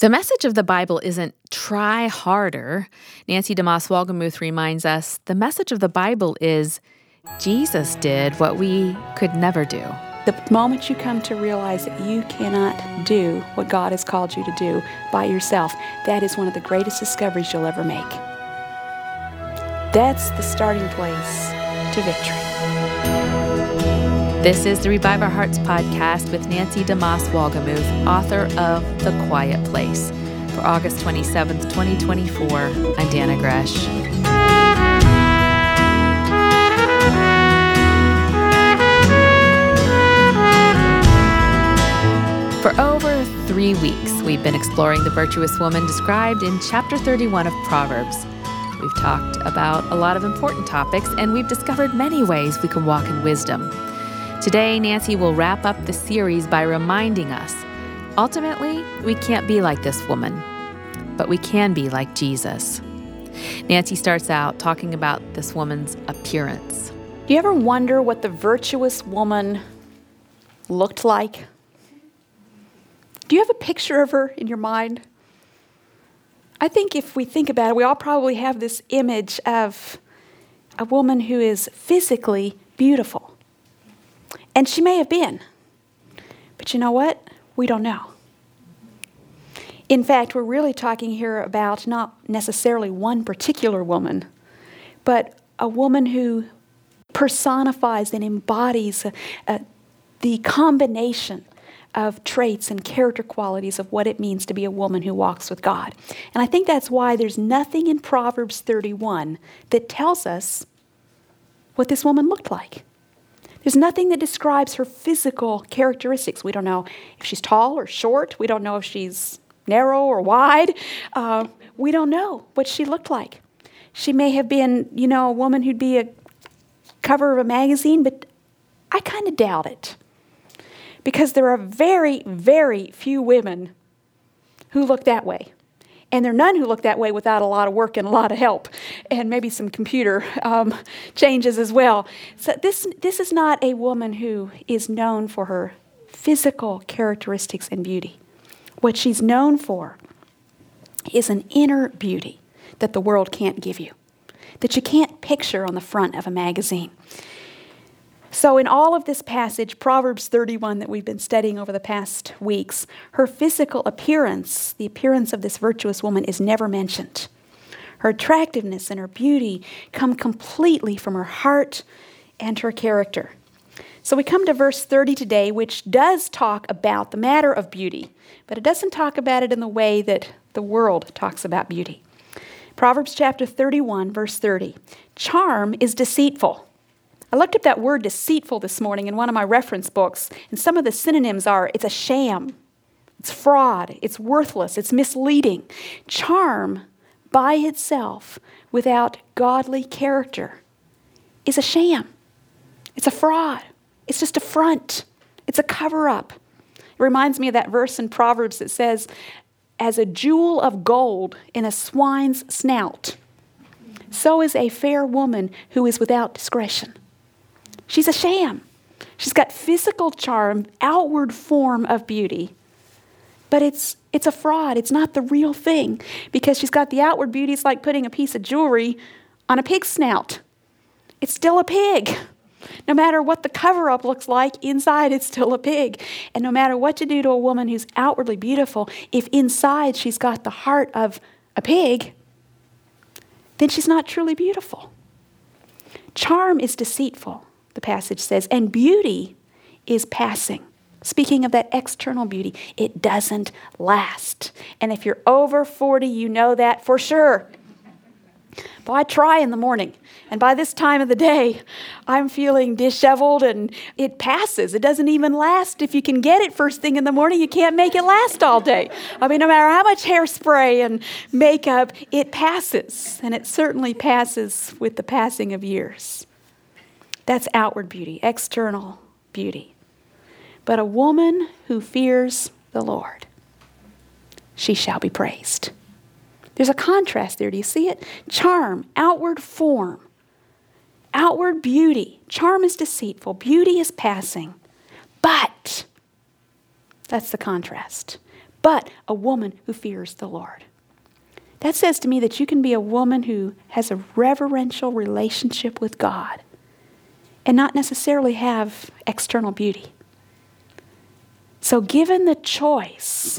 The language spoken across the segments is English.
The message of the Bible isn't try harder. Nancy DeMoss Wolgemuth reminds us the message of the Bible is Jesus did what we could never do. The moment you come to realize that you cannot do what God has called you to do by yourself, that is one of the greatest discoveries you'll ever make. That's the starting place to victory. This is the Revive Our Hearts podcast with Nancy DeMoss Wolgemuth, author of The Quiet Place. For August 27th, 2024, I'm Dana Gresh. For over 3 weeks, we've been exploring the virtuous woman described in chapter 31 of Proverbs. We've talked about a lot of important topics, and we've discovered many ways we can walk in wisdom. Today, Nancy will wrap up the series by reminding us, ultimately, we can't be like this woman, but we can be like Jesus. Nancy starts out talking about this woman's appearance. Do you ever wonder what the virtuous woman looked like? Do you have a picture of her in your mind? I think if we think about it, we all probably have this image of a woman who is physically beautiful. And she may have been. But you know what? We don't know. In fact, we're really talking here about not necessarily one particular woman, but a woman who personifies and embodies the combination of traits and character qualities of what it means to be a woman who walks with God. And I think that's why there's nothing in Proverbs 31 that tells us what this woman looked like. There's nothing that describes her physical characteristics. We don't know if she's tall or short. We don't know if she's narrow or wide. We don't know what she looked like. She may have been, a woman who'd be a cover of a magazine, but I kind of doubt it. Because there are very, very few women who look that way. And there are none who look that way without a lot of work and a lot of help, and maybe some computer changes as well. So this is not a woman who is known for her physical characteristics and beauty. What she's known for is an inner beauty that the world can't give you, that you can't picture on the front of a magazine. So in all of this passage, Proverbs 31 that we've been studying over the past weeks, her physical appearance, the appearance of this virtuous woman, is never mentioned. Her attractiveness and her beauty come completely from her heart and her character. So we come to verse 30 today, which does talk about the matter of beauty, but it doesn't talk about it in the way that the world talks about beauty. Proverbs chapter 31, verse 30. Charm is deceitful. I looked up that word deceitful this morning in one of my reference books, and some of the synonyms are, it's a sham, it's fraud, it's worthless, it's misleading. Charm by itself, without godly character, is a sham. It's a fraud. It's just a front. It's a cover-up. It reminds me of that verse in Proverbs that says, as a jewel of gold in a swine's snout, so is a fair woman who is without discretion. She's a sham. She's got physical charm, outward form of beauty, but it's a fraud. It's not the real thing because she's got the outward beauty. It's like putting a piece of jewelry on a pig's snout. It's still a pig. No matter what the cover-up looks like, inside it's still a pig. And no matter what you do to a woman who's outwardly beautiful, if inside she's got the heart of a pig, then she's not truly beautiful. Charm is deceitful, the passage says, and beauty is passing. Speaking of that external beauty, it doesn't last. And if you're over 40, you know that for sure. But I try in the morning, and by this time of the day, I'm feeling disheveled, and it passes. It doesn't even last. If you can get it first thing in the morning, you can't make it last all day. I mean, no matter how much hairspray and makeup, it passes, and it certainly passes with the passing of years. That's outward beauty, external beauty. But a woman who fears the Lord, she shall be praised. There's a contrast there. Do you see it? Charm, outward form, outward beauty. Charm is deceitful. Beauty is passing. But, that's the contrast. but a woman who fears the Lord. That says to me that you can be a woman who has a reverential relationship with God and not necessarily have external beauty. So given the choice,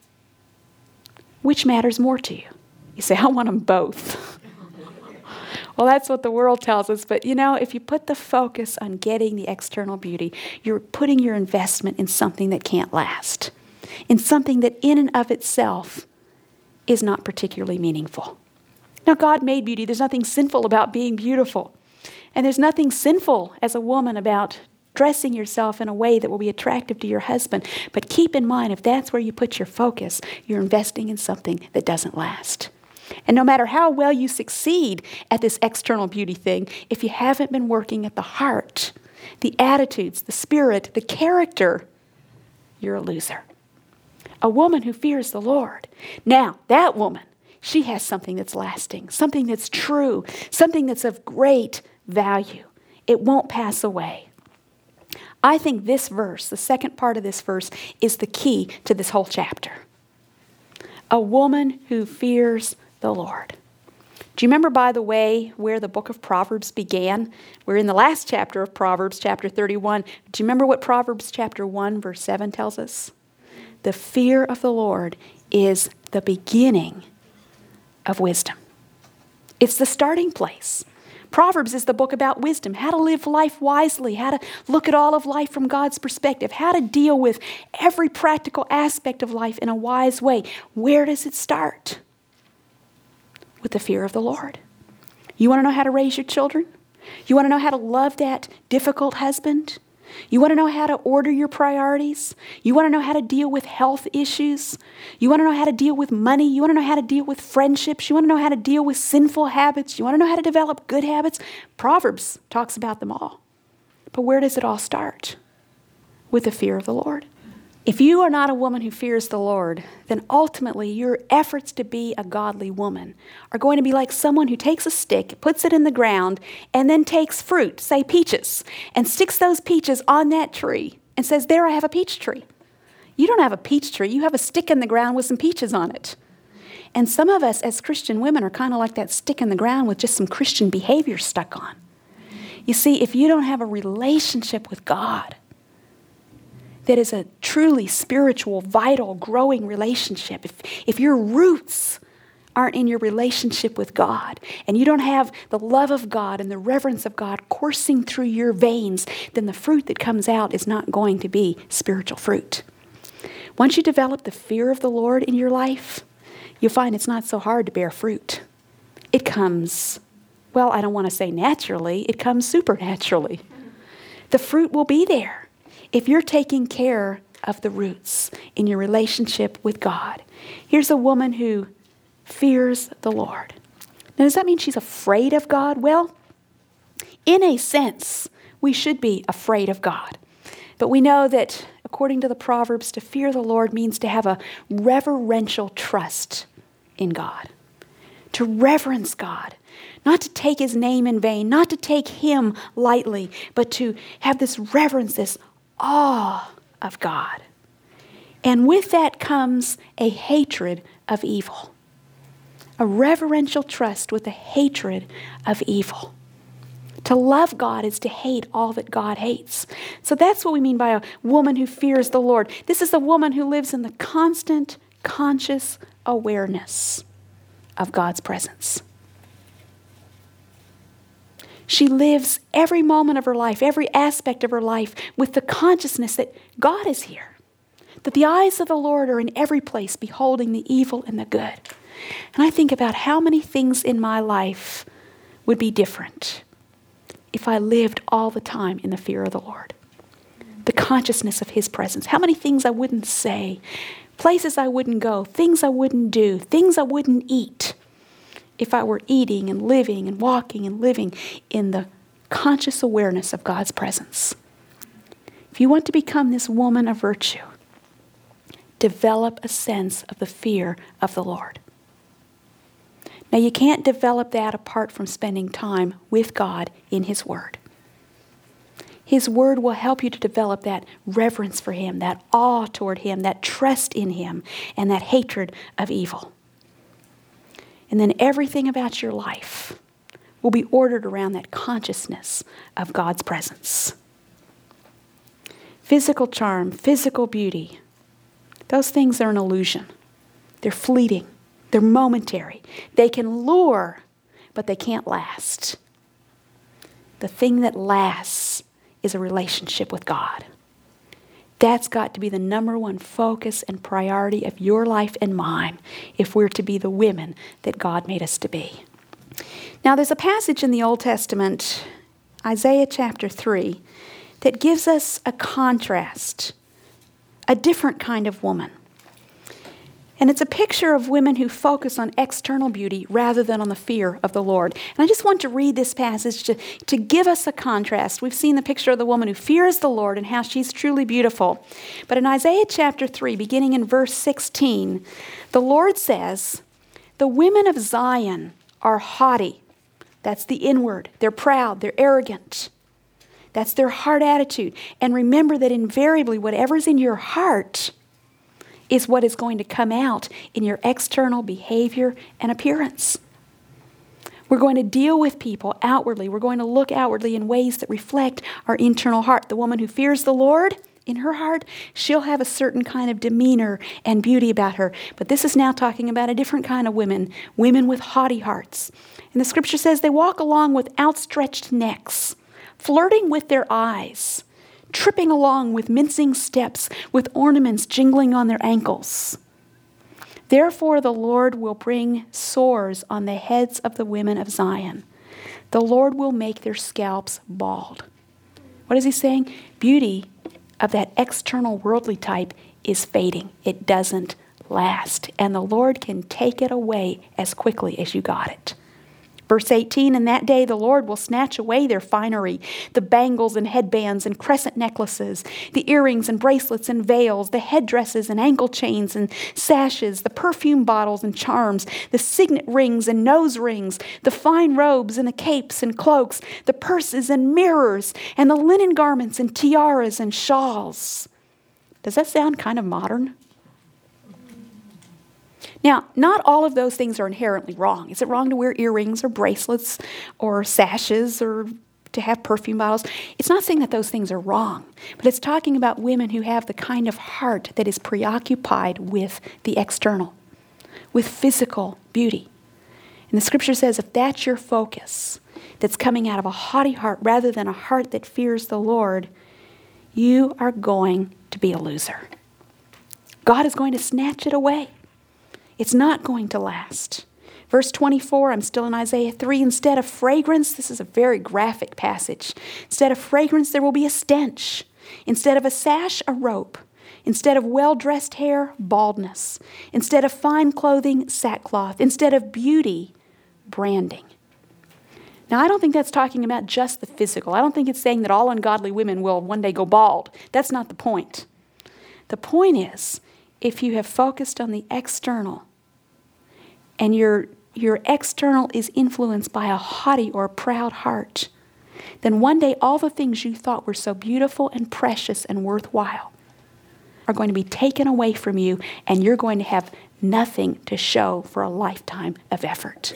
which matters more to you? You say, I want them both. Well, that's what the world tells us. But if you put the focus on getting the external beauty, you're putting your investment in something that can't last, in something that in and of itself is not particularly meaningful. Now, God made beauty. There's nothing sinful about being beautiful. And there's nothing sinful as a woman about dressing yourself in a way that will be attractive to your husband. But keep in mind, if that's where you put your focus, you're investing in something that doesn't last. And no matter how well you succeed at this external beauty thing, if you haven't been working at the heart, the attitudes, the spirit, the character, you're a loser. A woman who fears the Lord. Now, that woman, she has something that's lasting, something that's true, something that's of great value. It won't pass away. I think this verse, the second part of this verse, is the key to this whole chapter. A woman who fears the Lord. Do you remember, by the way, where the book of Proverbs began? We're in the last chapter of Proverbs, chapter 31. Do you remember what Proverbs chapter 1, verse 7 tells us? The fear of the Lord is the beginning of wisdom. It's the starting place. Proverbs is the book about wisdom, how to live life wisely, how to look at all of life from God's perspective, how to deal with every practical aspect of life in a wise way. Where does it start? With the fear of the Lord. You want to know how to raise your children? You want to know how to love that difficult husband? You want to know how to order your priorities? You want to know how to deal with health issues? You want to know how to deal with money? You want to know how to deal with friendships? You want to know how to deal with sinful habits? You want to know how to develop good habits? Proverbs talks about them all. But where does it all start? With the fear of the Lord. If you are not a woman who fears the Lord, then ultimately your efforts to be a godly woman are going to be like someone who takes a stick, puts it in the ground, and then takes fruit, say peaches, and sticks those peaches on that tree and says, there, I have a peach tree. You don't have a peach tree. You have a stick in the ground with some peaches on it. And some of us as Christian women are kind of like that stick in the ground with just some Christian behavior stuck on. You see, if you don't have a relationship with God, that is a truly spiritual, vital, growing relationship. If your roots aren't in your relationship with God, and you don't have the love of God and the reverence of God coursing through your veins, then the fruit that comes out is not going to be spiritual fruit. Once you develop the fear of the Lord in your life, you'll find it's not so hard to bear fruit. It comes, well, I don't want to say naturally, it comes supernaturally. The fruit will be there. If you're taking care of the roots in your relationship with God. Here's a woman who fears the Lord. Now, does that mean she's afraid of God? Well, in a sense, we should be afraid of God. But we know that, according to the Proverbs, to fear the Lord means to have a reverential trust in God. To reverence God. Not to take his name in vain, not to take him lightly, but to have this reverence, this awe of God. And with that comes a hatred of evil. A reverential trust with a hatred of evil. To love God is to hate all that God hates. So that's what we mean by a woman who fears the Lord. This is a woman who lives in the constant, conscious awareness of God's presence. She lives every moment of her life, every aspect of her life, with the consciousness that God is here. That the eyes of the Lord are in every place, beholding the evil and the good. And I think about how many things in my life would be different if I lived all the time in the fear of the Lord. The consciousness of his presence. How many things I wouldn't say, places I wouldn't go, things I wouldn't do, things I wouldn't eat, if I were eating and living and walking and living in the conscious awareness of God's presence. If you want to become this woman of virtue, develop a sense of the fear of the Lord. Now, you can't develop that apart from spending time with God in his word. His word will help you to develop that reverence for him, that awe toward him, that trust in him, and that hatred of evil. And then everything about your life will be ordered around that consciousness of God's presence. Physical charm, physical beauty, those things are an illusion. They're fleeting. They're momentary. They can lure, but they can't last. The thing that lasts is a relationship with God. That's got to be the number one focus and priority of your life and mine if we're to be the women that God made us to be. Now, there's a passage in the Old Testament, Isaiah chapter 3, that gives us a contrast, a different kind of woman. And it's a picture of women who focus on external beauty rather than on the fear of the Lord. And I just want to read this passage to give us a contrast. We've seen the picture of the woman who fears the Lord and how she's truly beautiful. But in Isaiah chapter 3, beginning in verse 16, the Lord says, "The women of Zion are haughty." That's the inward. They're proud. They're arrogant. That's their heart attitude. And remember that invariably whatever's in your heart is what is going to come out in your external behavior and appearance. We're going to deal with people outwardly. We're going to look outwardly in ways that reflect our internal heart. The woman who fears the Lord, in her heart, she'll have a certain kind of demeanor and beauty about her. But this is now talking about a different kind of women with haughty hearts. And the scripture says they walk along with outstretched necks, flirting with their eyes, tripping along with mincing steps, with ornaments jingling on their ankles. Therefore the Lord will bring sores on the heads of the women of Zion. The Lord will make their scalps bald. What is he saying? Beauty of that external worldly type is fading. It doesn't last. And the Lord can take it away as quickly as you got it. Verse 18, "In that day the Lord will snatch away their finery, the bangles and headbands and crescent necklaces, the earrings and bracelets and veils, the headdresses and ankle chains and sashes, the perfume bottles and charms, the signet rings and nose rings, the fine robes and the capes and cloaks, the purses and mirrors, and the linen garments and tiaras and shawls." Does that sound kind of modern? Now, not all of those things are inherently wrong. Is it wrong to wear earrings or bracelets or sashes or to have perfume bottles? It's not saying that those things are wrong, but it's talking about women who have the kind of heart that is preoccupied with the external, with physical beauty. And the scripture says if that's your focus, that's coming out of a haughty heart rather than a heart that fears the Lord, you are going to be a loser. God is going to snatch it away. It's not going to last. Verse 24, I'm still in Isaiah 3. Instead of fragrance, this is a very graphic passage. Instead of fragrance, there will be a stench. Instead of a sash, a rope. Instead of well-dressed hair, baldness. Instead of fine clothing, sackcloth. Instead of beauty, branding. Now, I don't think that's talking about just the physical. I don't think it's saying that all ungodly women will one day go bald. That's not the point. The point is, if you have focused on the external, and your external is influenced by a haughty or a proud heart, then one day all the things you thought were so beautiful and precious and worthwhile are going to be taken away from you, and you're going to have nothing to show for a lifetime of effort.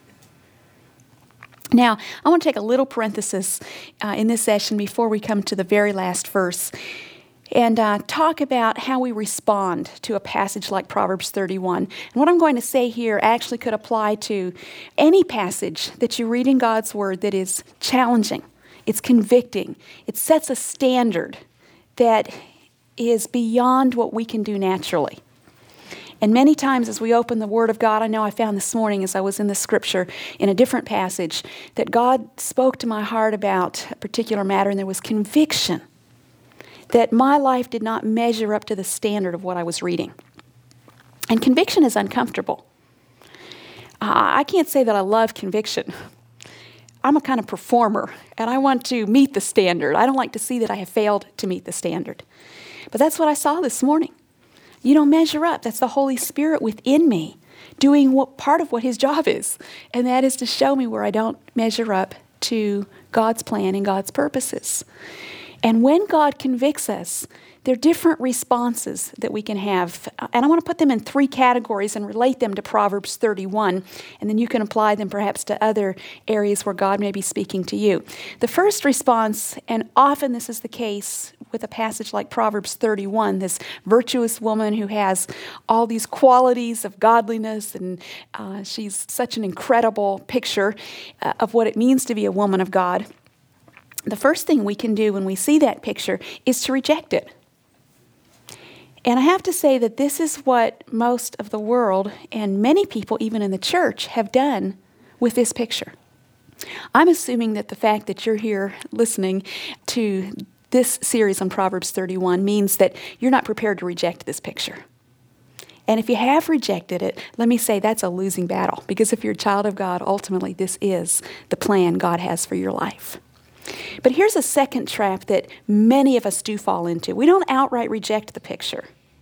Now, I want to take a little parenthesis in this session before we come to the very last verse and talk about how we respond to a passage like Proverbs 31. And what I'm going to say here actually could apply to any passage that you read in God's Word that is challenging, it's convicting, it sets a standard that is beyond what we can do naturally. And many times as we open the Word of God, I know I found this morning as I was in the Scripture in a different passage, that God spoke to my heart about a particular matter, and there was conviction that my life did not measure up to the standard of what I was reading. And conviction is uncomfortable. I can't say that I love conviction. I'm a kind of performer, and I want to meet the standard. I don't like to see that I have failed to meet the standard. But that's what I saw this morning. You don't measure up. That's the Holy Spirit within me doing what part of what His job is, and that is to show me where I don't measure up to God's plan and God's purposes. And when God convicts us, there are different responses that we can have. And I want to put them in 3 categories and relate them to Proverbs 31. And then you can apply them perhaps to other areas where God may be speaking to you. The first response, and often this is the case with a passage like Proverbs 31, this virtuous woman who has all these qualities of godliness, and she's such an incredible picture of what it means to be a woman of God. The first thing we can do when we see that picture is to reject it. And I have to say that this is what most of the world and many people, even in the church, have done with this picture. I'm assuming that the fact that you're here listening to this series on Proverbs 31 means that you're not prepared to reject this picture. And if you have rejected it, let me say that's a losing battle, because if you're a child of God, ultimately this is the plan God has for your life. But here's a second trap that many of us do fall into. We don't outright reject the picture.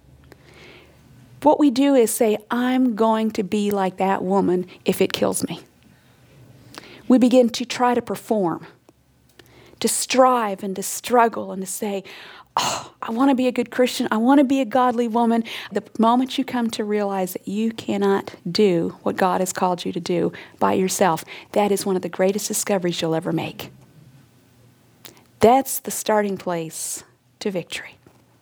What we do is say, I'm going to be like that woman if it kills me. We begin to try to perform, to strive and to struggle and to say, oh, I want to be a good Christian. I want to be a godly woman. The moment you come to realize that you cannot do what God has called you to do by yourself, that is one of the greatest discoveries you'll ever make. That's the starting place to victory.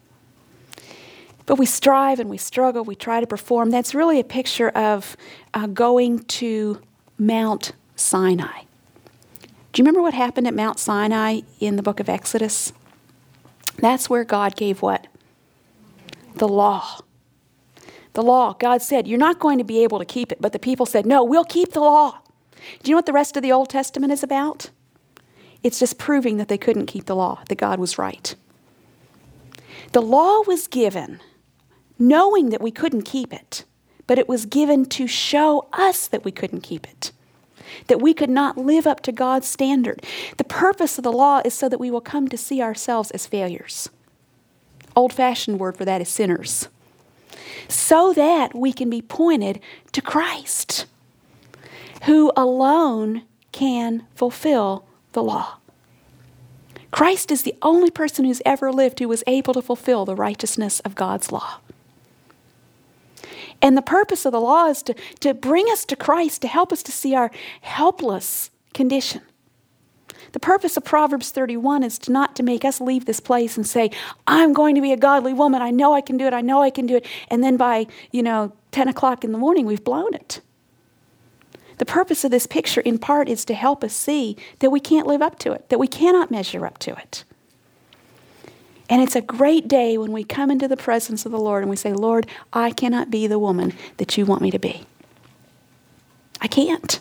But we strive and we struggle, we try to perform. That's really a picture of going to Mount Sinai. Do you remember what happened at Mount Sinai in the book of Exodus? That's where God gave what? The law. The law. God said, you're not going to be able to keep it. But the people said, no, we'll keep the law. Do you know what the rest of the Old Testament is about? It's just proving that they couldn't keep the law, that God was right. The law was given knowing that we couldn't keep it, but it was given to show us that we couldn't keep it, that we could not live up to God's standard. The purpose of the law is so that we will come to see ourselves as failures. Old-fashioned word for that is sinners. So that we can be pointed to Christ, who alone can fulfill the law. Christ is the only person who's ever lived who was able to fulfill the righteousness of God's law. And the purpose of the law is to bring us to Christ, to help us to see our helpless condition. The purpose of Proverbs 31 is not to make us leave this place and say, I'm going to be a godly woman. I know I can do it. I know I can do it. And then by, 10 o'clock in the morning, we've blown it. The purpose of this picture, in part, is to help us see that we can't live up to it, that we cannot measure up to it. And it's a great day when we come into the presence of the Lord and we say, Lord, I cannot be the woman that you want me to be. I can't.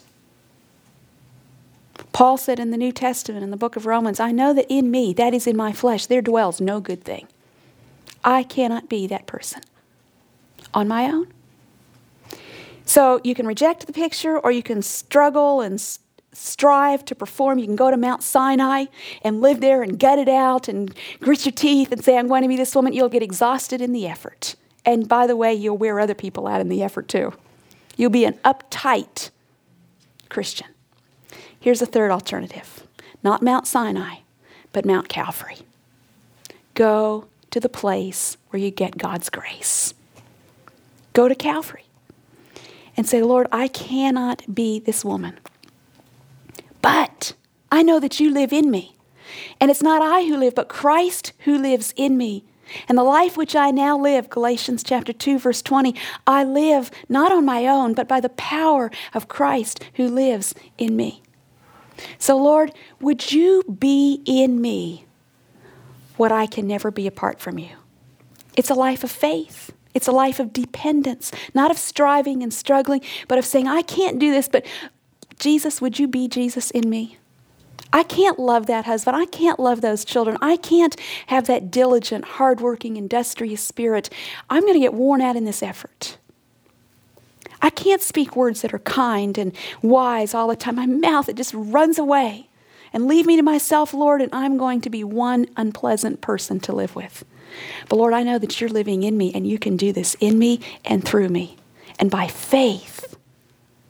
Paul said in the New Testament, in the book of Romans, I know that in me, that is in my flesh, there dwells no good thing. I cannot be that person on my own. So you can reject the picture, or you can struggle and strive to perform. You can go to Mount Sinai and live there and gut it out and grit your teeth and say, I'm going to be this woman. You'll get exhausted in the effort. And by the way, you'll wear other people out in the effort too. You'll be an uptight Christian. Here's a third alternative. Not Mount Sinai, but Mount Calvary. Go to the place where you get God's grace. Go to Calvary and say, Lord, I cannot be this woman. But I know that you live in me. And it's not I who live, but Christ who lives in me. And the life which I now live, Galatians chapter 2, verse 20, I live not on my own, but by the power of Christ who lives in me. So Lord, would you be in me what I can never be apart from you? It's a life of faith. It's a life of dependence, not of striving and struggling, but of saying, I can't do this, but Jesus, would you be Jesus in me? I can't love that husband. I can't love those children. I can't have that diligent, hardworking, industrious spirit. I'm going to get worn out in this effort. I can't speak words that are kind and wise all the time. My mouth, it just runs away. And leave me to myself, Lord, and I'm going to be one unpleasant person to live with. But Lord, I know that you're living in me, and you can do this in me and through me. And by faith,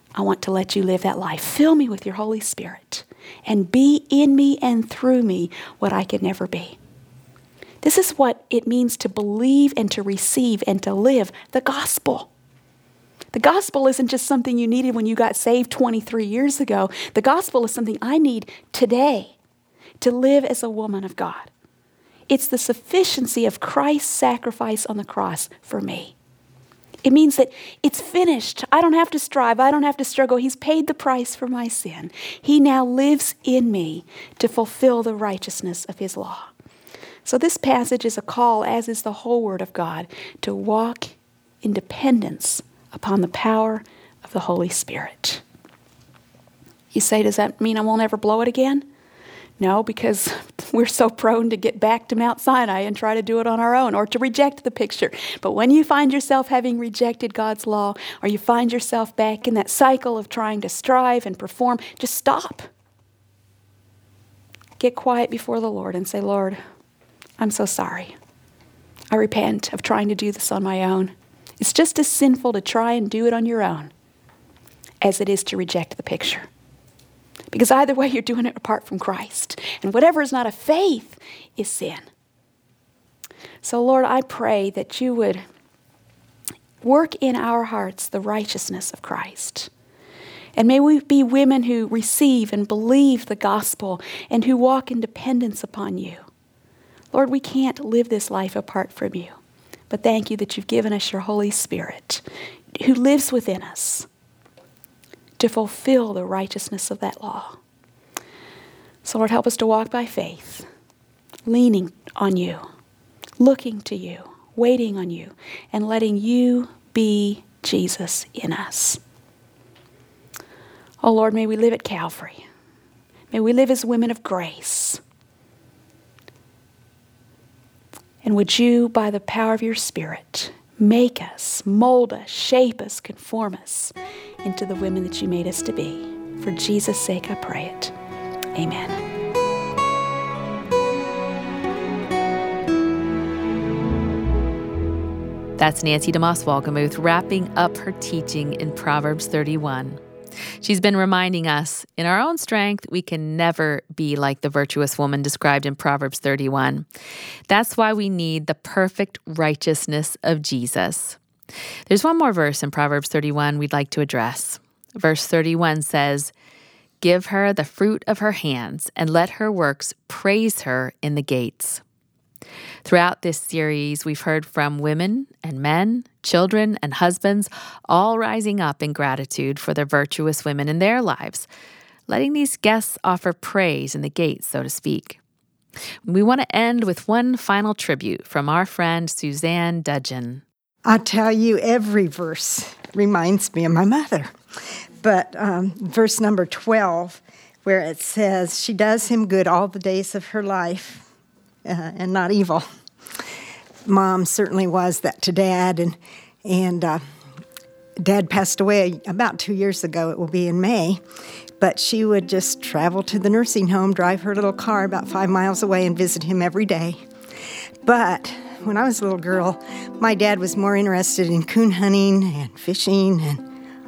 I want to let you live that life. Fill me with your Holy Spirit and be in me and through me what I could never be. This is what it means to believe and to receive and to live the gospel. The gospel isn't just something you needed when you got saved 23 years ago. The gospel is something I need today to live as a woman of God. It's the sufficiency of Christ's sacrifice on the cross for me. It means that it's finished. I don't have to strive. I don't have to struggle. He's paid the price for my sin. He now lives in me to fulfill the righteousness of his law. So this passage is a call, as is the whole Word of God, to walk in dependence upon the power of the Holy Spirit. You say, does that mean I won't ever blow it again? No, because we're so prone to get back to Mount Sinai and try to do it on our own or to reject the picture. But when you find yourself having rejected God's law, or you find yourself back in that cycle of trying to strive and perform, just stop. Get quiet before the Lord and say, Lord, I'm so sorry. I repent of trying to do this on my own. It's just as sinful to try and do it on your own as it is to reject the picture. Because either way, you're doing it apart from Christ. And whatever is not of faith is sin. So, Lord, I pray that you would work in our hearts the righteousness of Christ. And may we be women who receive and believe the gospel and who walk in dependence upon you. Lord, we can't live this life apart from you. But thank you that you've given us your Holy Spirit who lives within us to fulfill the righteousness of that law. So Lord, help us to walk by faith, leaning on you, looking to you, waiting on you, and letting you be Jesus in us. Oh Lord, may we live at Calvary. May we live as women of grace. And would you, by the power of your Spirit, make us, mold us, shape us, conform us into the women that you made us to be. For Jesus' sake I pray it. Amen. That's Nancy DeMoss Wolgemuth wrapping up her teaching in Proverbs 31. She's been reminding us, in our own strength, we can never be like the virtuous woman described in Proverbs 31. That's why we need the perfect righteousness of Jesus. There's one more verse in Proverbs 31 we'd like to address. Verse 31 says, "Give her the fruit of her hands, and let her works praise her in the gates." Throughout this series, we've heard from women and men, children and husbands, all rising up in gratitude for the virtuous women in their lives, letting these guests offer praise in the gates, so to speak. We want to end with one final tribute from our friend Suzanne Dudgeon. I tell you, every verse reminds me of my mother. But verse number 12, where it says, "She does him good all the days of her life, and not evil." Mom certainly was that to Dad, and Dad passed away about 2 years ago. It will be in May. But she would just travel to the nursing home, drive her little car about 5 miles away, and visit him every day. But when I was a little girl, my dad was more interested in coon hunting and fishing, and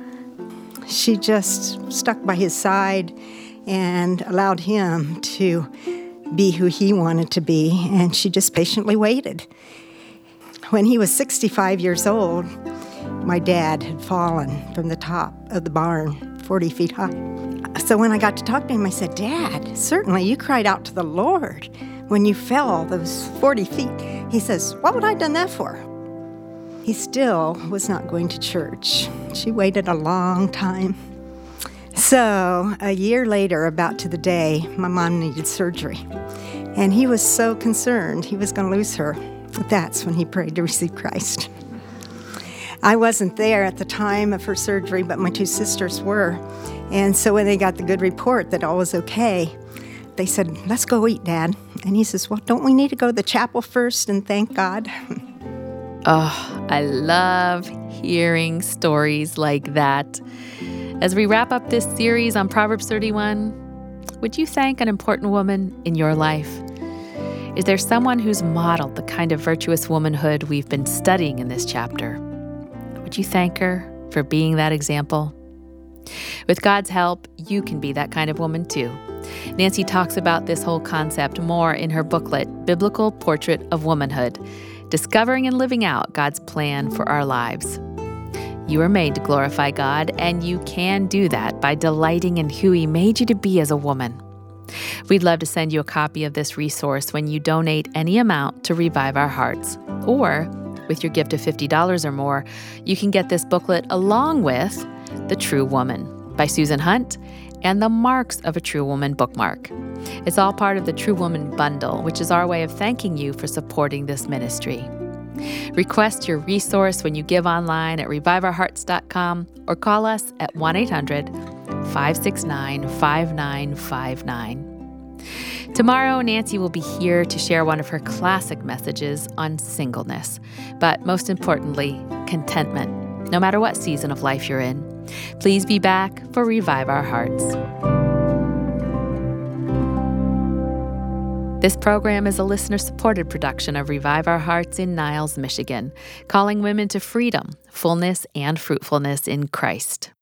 she just stuck by his side and allowed him to be who he wanted to be, and she just patiently waited. When he was 65 years old, my dad had fallen from the top of the barn, 40 feet high. So when I got to talk to him, I said, "Dad, certainly you cried out to the Lord when you fell those 40 feet. He says, "What would I have done that for?" He still was not going to church. She waited a long time. So a year later, about to the day, my mom needed surgery. And he was so concerned he was going to lose her. That's when he prayed to receive Christ. I wasn't there at the time of her surgery, but my 2 sisters were. And so when they got the good report that all was okay, they said, "Let's go eat, Dad." And he says, "Well, don't we need to go to the chapel first and thank God?" Oh, I love hearing stories like that. As we wrap up this series on Proverbs 31, would you thank an important woman in your life? Is there someone who's modeled the kind of virtuous womanhood we've been studying in this chapter? Would you thank her for being that example? With God's help, you can be that kind of woman too. Nancy talks about this whole concept more in her booklet, Biblical Portrait of Womanhood, Discovering and Living Out God's Plan for Our Lives. You are made to glorify God, and you can do that by delighting in who He made you to be as a woman. We'd love to send you a copy of this resource when you donate any amount to Revive Our Hearts. Or, with your gift of $50 or more, you can get this booklet along with The True Woman by Susan Hunt and The Marks of a True Woman bookmark. It's all part of the True Woman Bundle, which is our way of thanking you for supporting this ministry. Request your resource when you give online at reviveourhearts.com or call us at 1-800-569-5959. Tomorrow, Nancy will be here to share one of her classic messages on singleness, but most importantly, contentment, no matter what season of life you're in. Please be back for Revive Our Hearts. This program is a listener-supported production of Revive Our Hearts in Niles, Michigan, calling women to freedom, fullness, and fruitfulness in Christ.